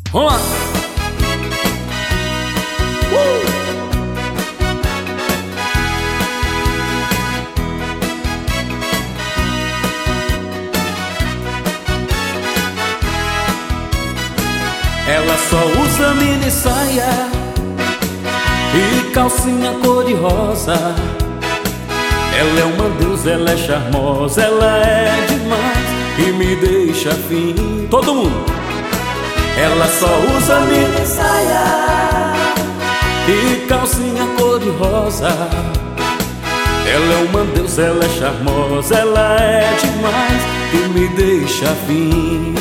Vamos lá! Ela só usa mini saia e calcinha cor-de-rosa. Ela é uma deusa, ela é charmosa, ela é demais e me deixa afim. Todo mundo! Ela só usa mini saia e calcinha cor-de-rosa. Ela é uma deusa, ela é charmosa, ela é demais e me deixa afim.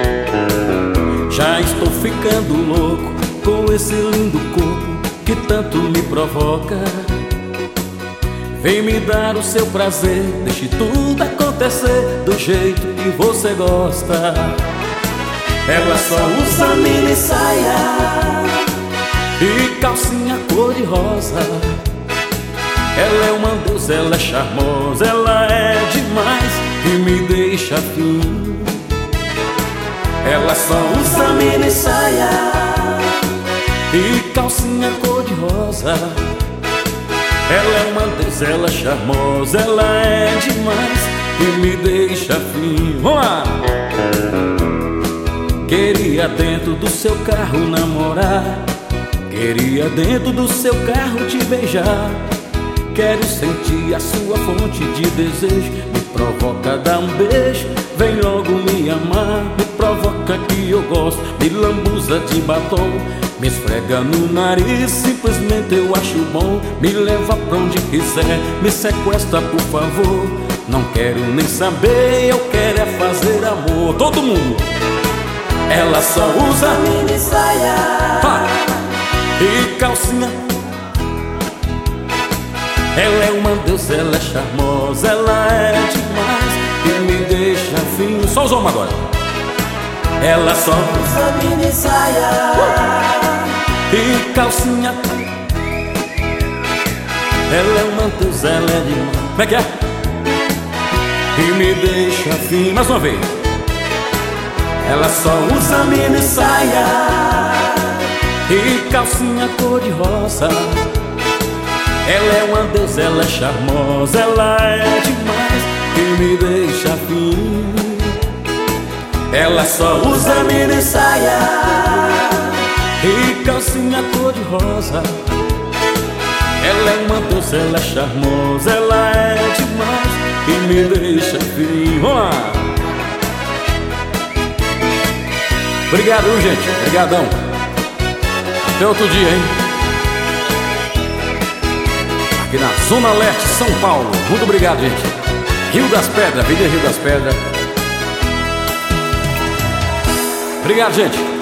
Já estou ficando louco com esse lindo corpo que tanto me provoca. Vem me dar o seu prazer, deixe tudo acontecer do jeito que você gosta. Ela só usa mini saia e calcinha cor-de-rosa. Ela é uma deusa, ela é charmosa, ela é demais e me deixa afim. Ela só usa mini saia e calcinha cor-de-rosa. Ela é uma deusa, ela é charmosa, ela é demais e me deixa afim. Vamos lá! Queria dentro do seu carro namorar, queria dentro do seu carro te beijar. Quero sentir a sua fonte de desejo. Me provoca dar um beijo, vem logo me amar. Me provoca que eu gosto, me lambuza de batom, me esfrega no nariz, simplesmente eu acho bom. Me leva pra onde quiser, me sequestra por favor. Não quero nem saber, eu quero é fazer amor. Todo mundo! Ela só usa mini saia e calcinha. Ela é uma deusa, ela é charmosa, ela é demais e me deixa afim. Só os homens agora. Ela só usa mini saia e calcinha. Ela é uma deusa, ela é demais. Como é que é? E me deixa afim. Mais uma vez. Ela só usa mini saia e calcinha cor-de-rosa. Ela é uma deusa, ela é charmosa, ela é demais e me deixa afim. Ela só usa mini saia e calcinha cor-de-rosa. Ela é uma deusa, ela é charmosa, ela é demais e me deixa afim. Vamos lá! Obrigado, gente. Obrigadão. Até outro dia, hein? Aqui na Zona Leste, São Paulo. Muito obrigado, gente. Rio das Pedras, Avenida Rio das Pedras. Obrigado, gente.